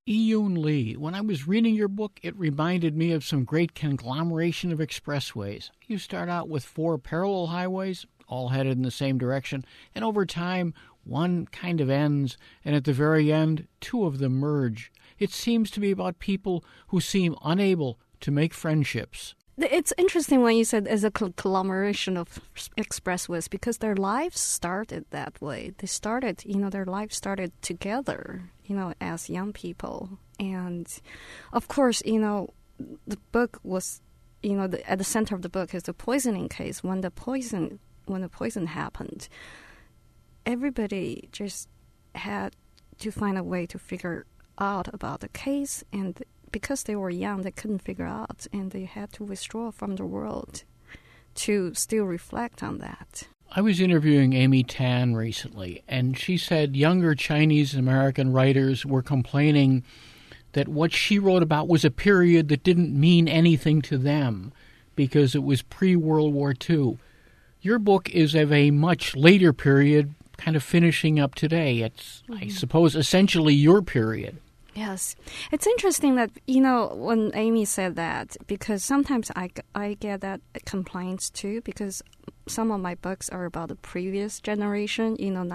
Iyun Lee. When I was reading your book, it reminded me of some great conglomeration of expressways. You start out with 4 parallel highways, all headed in the same direction, and over time, one kind of ends, and at the very end, 2 of them merge. It seems to be about people who seem unable to make friendships. It's interesting when you said as a conglomeration of expressways because their lives started that way. They started, their lives started together, as young people. And of course, the book was, at the center of the book is the poisoning case. When the poison happened, everybody just had to find a way to figure out about the case, and because they were young, they couldn't figure out, and they had to withdraw from the world to still reflect on that. I was interviewing Amy Tan recently, and she said younger Chinese-American writers were complaining that what she wrote about was a period that didn't mean anything to them because it was pre-World War II. Your book is of a much later period, kind of finishing up today. It's, I suppose, essentially your period. Yes. It's interesting that, when Amy said that, because sometimes I get that complaints too, because some of my books are about the previous generation,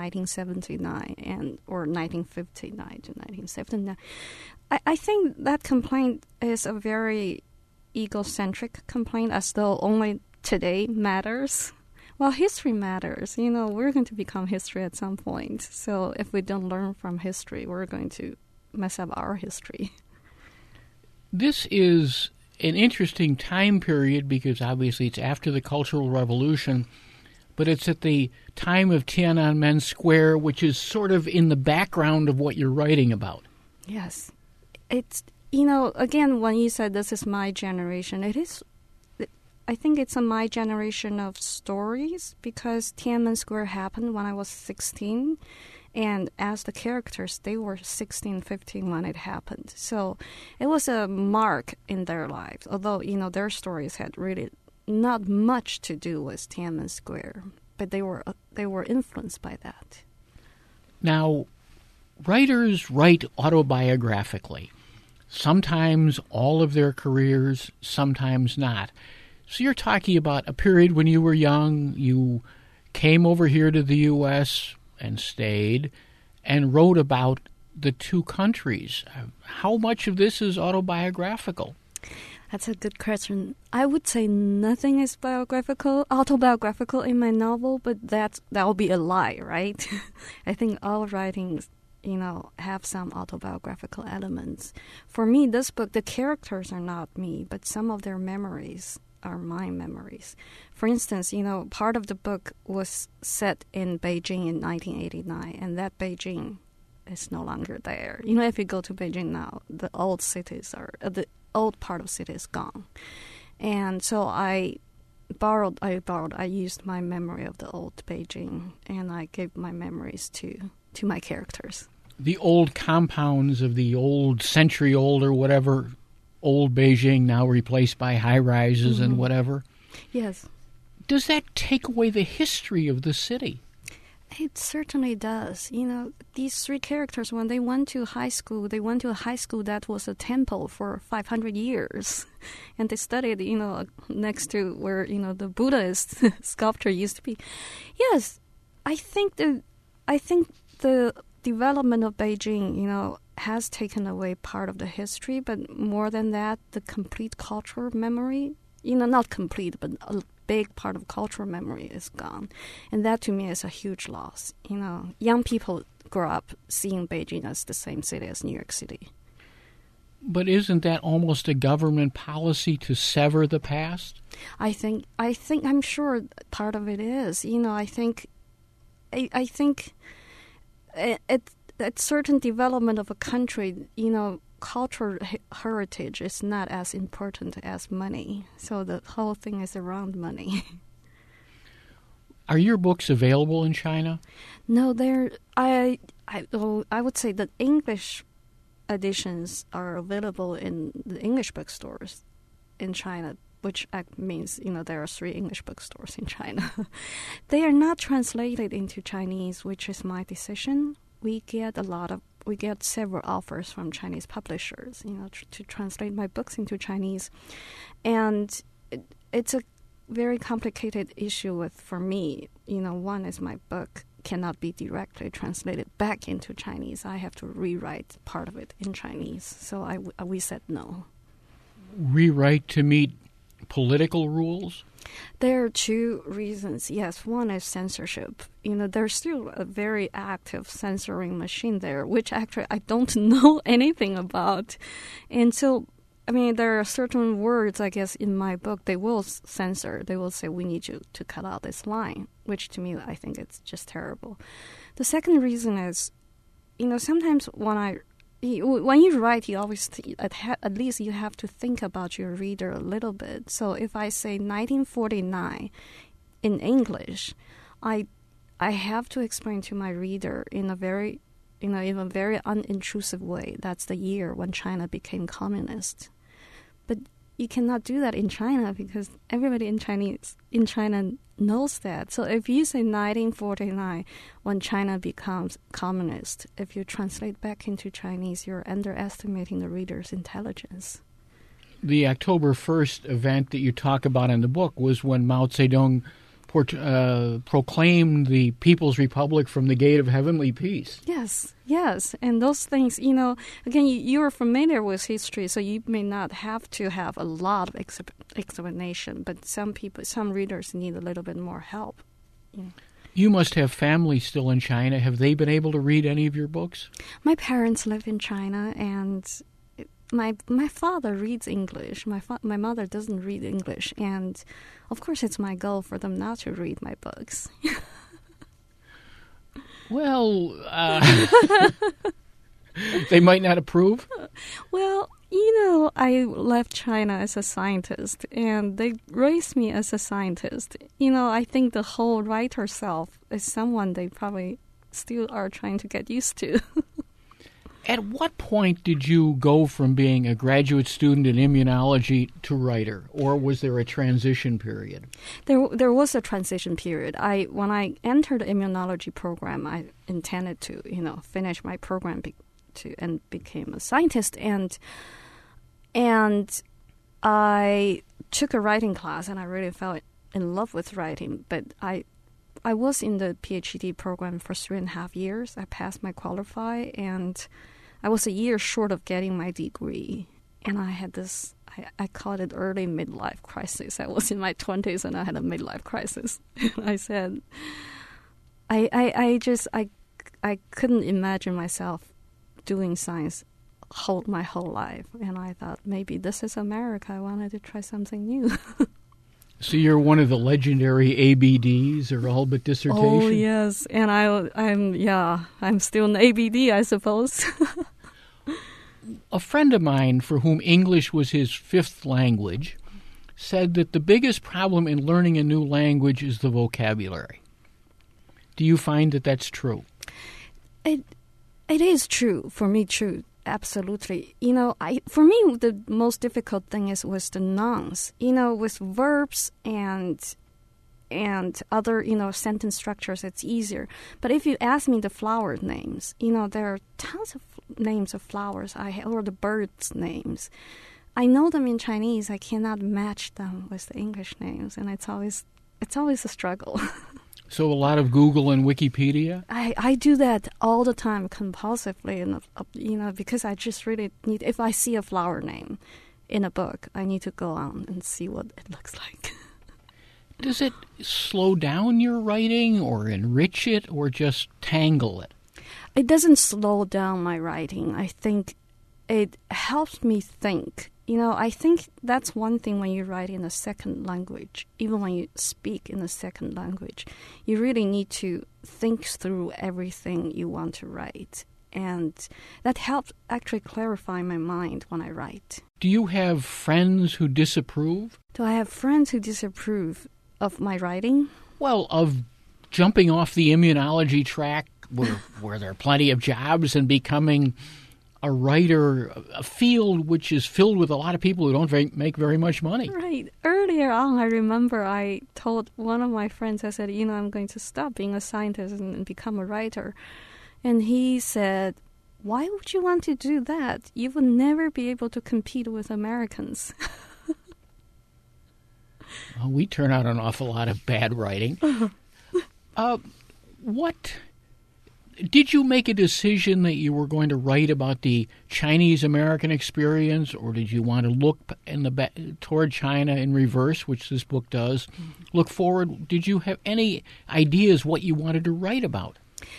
1979 or 1959 to 1979. I think that complaint is a very egocentric complaint, as though only today matters. Well, history matters. We're going to become history at some point. So if we don't learn from history, we're going to mess up our history. This is an interesting time period because obviously it's after the Cultural Revolution, but it's at the time of Tiananmen Square, which is sort of in the background of what you're writing about. Yes. It's, again, when you said this is my generation, I think it's my generation of stories because Tiananmen Square happened when I was 16. And as the characters, they were 16, 15 when it happened. So it was a mark in their lives, although, their stories had really not much to do with Tiananmen Square. But they were influenced by that. Now, writers write autobiographically. Sometimes all of their careers, sometimes not. So you're talking about a period when you were young, you came over here to the U.S., and stayed, and wrote about the 2 countries. How much of this is autobiographical? That's a good question. I would say nothing is autobiographical in my novel, but that will be a lie, right? I think all writings, have some autobiographical elements. For me, this book, the characters are not me, but some of their memories are my memories. For instance, part of the book was set in Beijing in 1989, and that Beijing is no longer there. If you go to Beijing now, the old part of city is gone. And so I used my memory of the old Beijing, and I gave my memories to my characters. The old compounds of the old century-old or whatever old Beijing now replaced by high-rises and whatever. Yes. Does that take away the history of the city? It certainly does. These 3 characters, when they went to high school, that was a temple for 500 years. And they studied, next to where, the Buddhist sculpture used to be. Yes, I think the development of Beijing, has taken away part of the history, but more than that, the complete cultural memory, not complete, but a big part of cultural memory is gone. And that to me is a huge loss. Young people grow up seeing Beijing as the same city as New York City. But isn't that almost a government policy to sever the past? I'm sure part of it is. I think at certain development of a country, cultural heritage is not as important as money. So the whole thing is around money. Are your books available in China? No, I would say that English editions are available in the English bookstores in China, which means, there are 3 English bookstores in China. They are not translated into Chinese, which is my decision. We get a lot of we get several offers from Chinese publishers, to translate my books into Chinese. And it's a very complicated issue for me. One is my book cannot be directly translated back into Chinese. I have to rewrite part of it in Chinese. So we said no. Rewrite to meet political rules? There are two reasons. Yes, one is censorship. There's still a very active censoring machine there, which actually I don't know anything about. And so, there are certain words, I guess, in my book they will censor. They will say, we need you to cut out this line, which to me, I think it's just terrible. The second reason is, sometimes when you write, you always at least you have to think about your reader a little bit. So if I say 1949 in English, I have to explain to my reader in a very unintrusive way. That's the year when China became communist. But you cannot do that in China because everybody in China knows that. So if you say 1949, when China becomes communist, if you translate back into Chinese, you're underestimating the reader's intelligence. The October 1st event that you talk about in the book was when Mao Zedong proclaimed the People's Republic from the Gate of Heavenly Peace. Yes. And those things, again, you're familiar with history, so you may not have to have a lot of explanation, but some readers need a little bit more help. You must have family still in China. Have they been able to read any of your books? My parents live in China, and my father reads English. My mother doesn't read English, and of course it's my goal for them not to read my books. Well, they might not approve? Well, I left China as a scientist, and they raised me as a scientist. I think the whole writer self is someone they probably still are trying to get used to. At what point did you go from being a graduate student in immunology to writer, or was there a transition period? There was a transition period. When I entered the immunology program, I intended to, finish my program and became a scientist, and I took a writing class, and I really fell in love with writing. But I was in the PhD program for 3.5 years. I passed my qualify, and I was a year short of getting my degree, and I had this, I called it early midlife crisis. I was in my 20s, and I had a midlife crisis. I said, I couldn't imagine myself doing science my whole life, and I thought, maybe this is America. I wanted to try something new. So you're one of the legendary ABDs, or all but dissertation? Oh, yes. And I'm still an ABD, I suppose. A friend of mine, for whom English was his fifth language, said that the biggest problem in learning a new language is the vocabulary. Do you find that that's true? It is true. For me, true. Absolutely. For me, the most difficult thing is with the nouns. With verbs and other, sentence structures, it's easier. But if you ask me the flower names, there are tons of names of flowers or the birds' names. I know them in Chinese. I cannot match them with the English names, and it's always a struggle. So a lot of Google and Wikipedia? I do that all the time compulsively, and because I just really need, if I see a flower name in a book, I need to go on and see what it looks like. Does it slow down your writing or enrich it or just tangle it? It doesn't slow down my writing. I think it helps me think. I think that's one thing when you write in a second language, even when you speak in a second language, you really need to think through everything you want to write. And that helps actually clarify my mind when I write. Do you have friends who disapprove? Do I have friends who disapprove of my writing? Well, of jumping off the immunology track where there are plenty of jobs and becoming a writer, a field which is filled with a lot of people who don't make very much money. Right. Earlier on, I remember I told one of my friends, I said, I'm going to stop being a scientist and become a writer. And he said, why would you want to do that? You would never be able to compete with Americans. Well, we turn out an awful lot of bad writing. What did you make a decision that you were going to write about the Chinese-American experience, or did you want to look toward China in reverse, which this book does? Look forward. Did you have any ideas what you wanted to write about?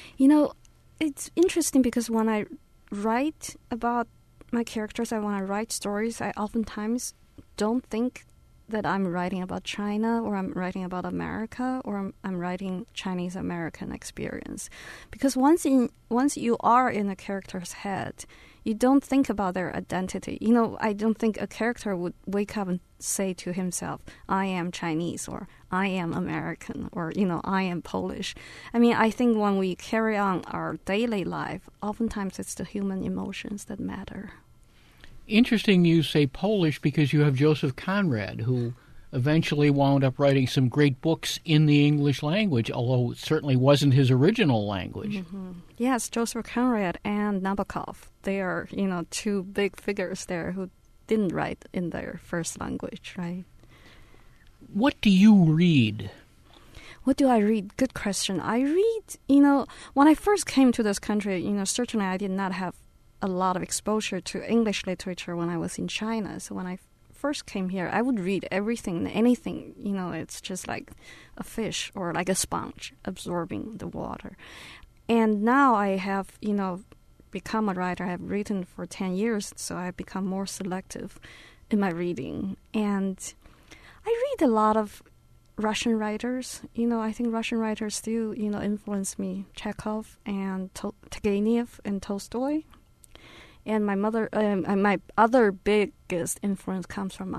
It's interesting because when I write about my characters, when I write stories, I oftentimes don't think that I'm writing about China or I'm writing about America or I'm writing Chinese-American experience. Because once you are in a character's head, you don't think about their identity. I don't think a character would wake up and say to himself, I am Chinese or I am American or, I am Polish. I think when we carry on our daily life, oftentimes it's the human emotions that matter. Interesting you say Polish because you have Joseph Conrad, who eventually wound up writing some great books in the English language, although it certainly wasn't his original language. Mm-hmm. Yes, Joseph Conrad and Nabokov. They are, two big figures there who didn't write in their first language, right? What do you read? What do I read? Good question. I read, when I first came to this country, certainly I did not have a lot of exposure to English literature when I was in China. So when I first came here, I would read everything, anything. It's just like a fish or like a sponge absorbing the water. And now I have, become a writer. I have written for 10 years, so I've become more selective in my reading. And I read a lot of Russian writers. I think Russian writers still, influence me. Chekhov and Turgenev and Tolstoy. And my other biggest influence comes from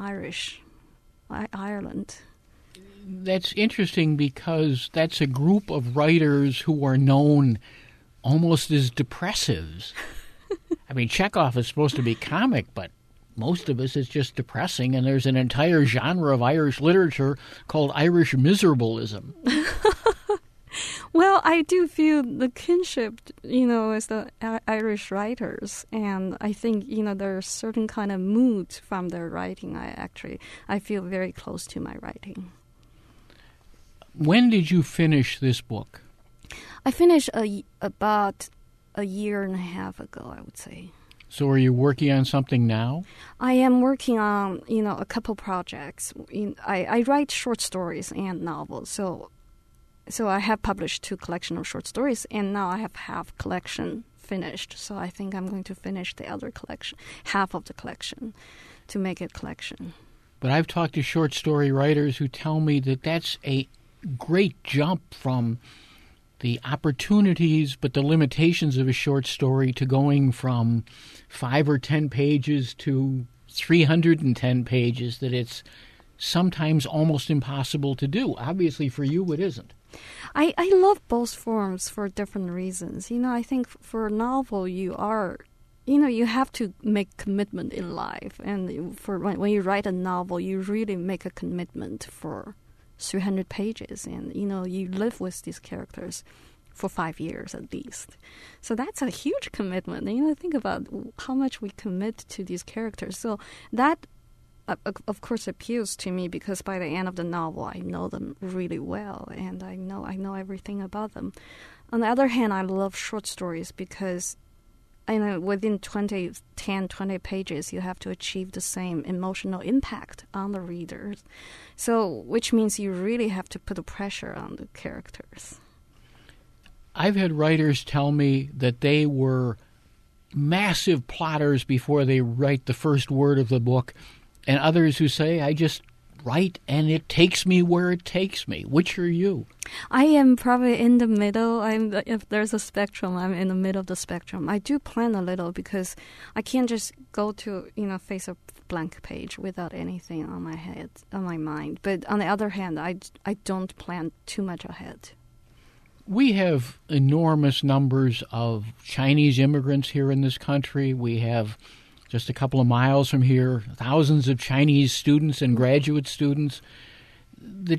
Ireland. That's interesting because that's a group of writers who are known almost as depressives. Chekhov is supposed to be comic, but most of us is just depressing, and there's an entire genre of Irish literature called Irish miserableism. Well, I do feel the kinship, as the Irish writers, and I think, there's certain kind of mood from their writing. I feel very close to my writing. When did you finish this book? I finished about a year and a half ago, I would say. So are you working on something now? I am working on, a couple projects. I write short stories and novels, So I have published 2 collections of short stories, and now I have half collection finished. So I think I'm going to finish the other collection, half of the collection, to make it collection. But I've talked to short story writers who tell me that that's a great jump from the opportunities but the limitations of a short story to going from 5 or 10 pages to 310 pages, that it's sometimes almost impossible to do. Obviously, for you, it isn't. I love both forms for different reasons. I think for a novel, you have to make commitment in life. And when you write a novel, you really make a commitment for 300 pages. And, you live with these characters for 5 years at least. So that's a huge commitment. And, think about how much we commit to these characters. So that, of course, appeals to me because by the end of the novel, I know them really well, and I know everything about them. On the other hand, I love short stories because, within 20 pages, you have to achieve the same emotional impact on the readers. So, which means you really have to put a pressure on the characters. I've had writers tell me that they were massive plotters before they write the first word of the book, and others who say, I just write and it takes me where it takes me. Which are you? I am probably in the middle. If there's a spectrum, I'm in the middle of the spectrum. I do plan a little because I can't just go to, face a blank page without anything on my mind. But on the other hand, I don't plan too much ahead. We have enormous numbers of Chinese immigrants here in this country. We have, just a couple of miles from here, thousands of Chinese students and graduate students. The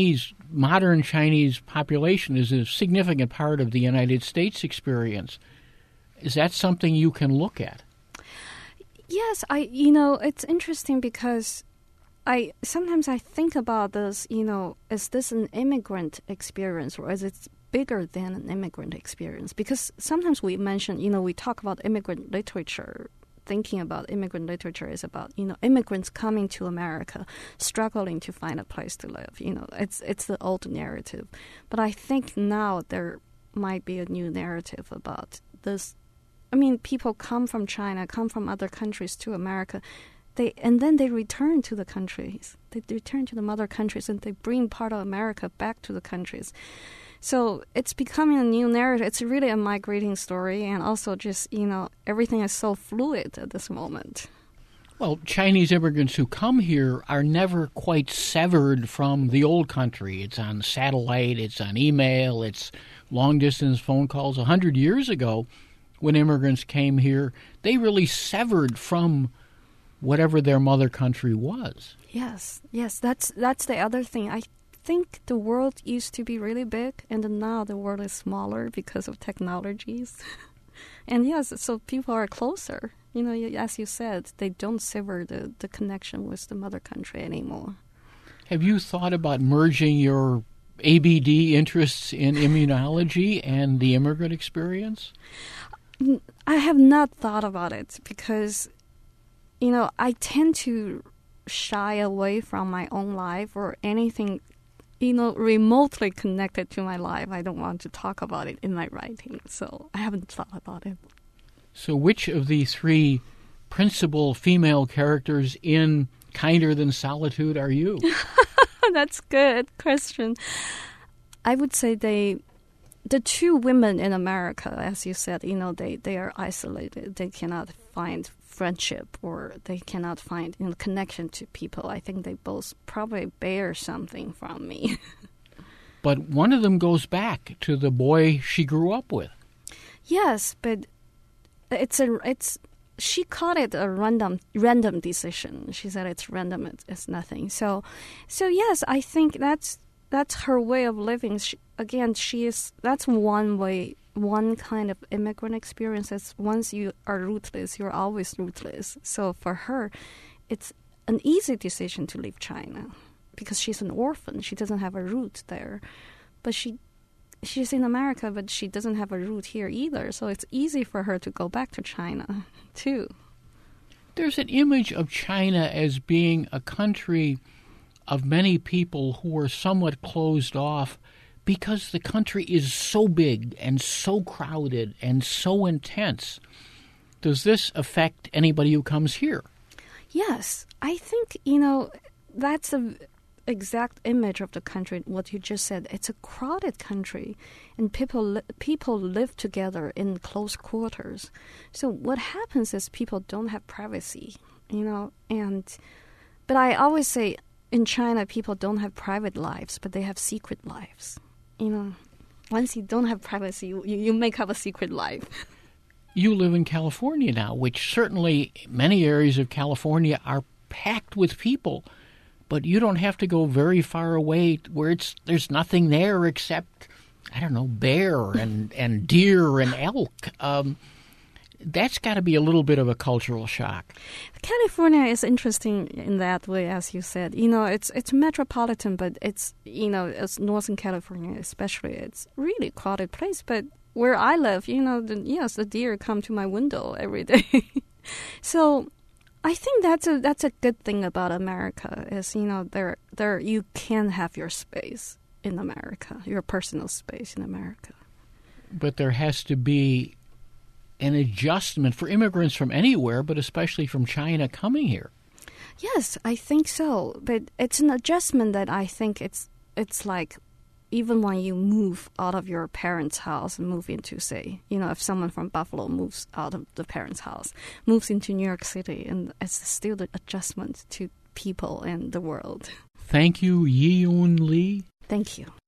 modern Chinese population is a significant part of the United States experience. Is that something you can look at? Yes, it's interesting because sometimes I think about this, is this an immigrant experience or is it bigger than an immigrant experience? Because sometimes we mention, we talk about immigrant literature. Thinking about immigrant literature is about, immigrants coming to America, struggling to find a place to live. It's the old narrative. But I think now there might be a new narrative about this. I mean, people come from China, come from other countries to America, and then they return to the countries. They return to the mother countries, and they bring part of America back to the countries. So it's becoming a new narrative. It's really a migrating story, and also just, everything is so fluid at this moment. Well, Chinese immigrants who come here are never quite severed from the old country. It's on satellite, it's on email, it's long-distance phone calls. 100 years ago, when immigrants came here, they really severed from whatever their mother country was. Yes, that's the other thing. I think the world used to be really big, and now the world is smaller because of technologies. And yes, so people are closer. As you said, they don't sever the connection with the mother country anymore. Have you thought about merging your ABD interests in immunology and the immigrant experience? I have not thought about it because, I tend to shy away from my own life or anything remotely connected to my life. I don't want to talk about it in my writing, so I haven't thought about it. So which of the three principal female characters in Kinder Than Solitude are you? That's a good question. I would say the two women in America, as you said, they are isolated. They cannot find friendship or they cannot find connection to people. I think they both probably bear something from me. But one of them goes back to the boy she grew up with. Yes, but she called it a random decision. She said it's random, it's nothing. So yes, I think that's her way of living. That's one way. One kind of immigrant experience is once you are rootless, you're always rootless. So for her, it's an easy decision to leave China because she's an orphan. She doesn't have a root there. But she's in America, but she doesn't have a root here either. So it's easy for her to go back to China, too. There's an image of China as being a country of many people who are somewhat closed off because the country is so big and so crowded and so intense. Does this affect anybody who comes here? Yes. I think, that's the exact image of the country, what you just said. It's a crowded country, and people live together in close quarters. So what happens is people don't have privacy, but I always say in China, people don't have private lives, but they have secret lives. Once you don't have privacy, you make up a secret life. You live in California now, which certainly many areas of California are packed with people, but you don't have to go very far away where there's nothing there except, bear and deer and elk. That's got to be a little bit of a cultural shock. California is interesting in that way, as you said. It's metropolitan, but it's Northern California especially. It's really a crowded place. But where I live, the deer come to my window every day. So I think that's a good thing about America is, there you can have your space in America, your personal space in America. But there has to be an adjustment for immigrants from anywhere, but especially from China coming here. Yes, I think so. But it's an adjustment that I think it's like even when you move out of your parents' house and move into, say, if someone from Buffalo moves out of the parents' house, moves into New York City, and it's still the adjustment to people and the world. Thank you, Yi-Yun Lee. Thank you.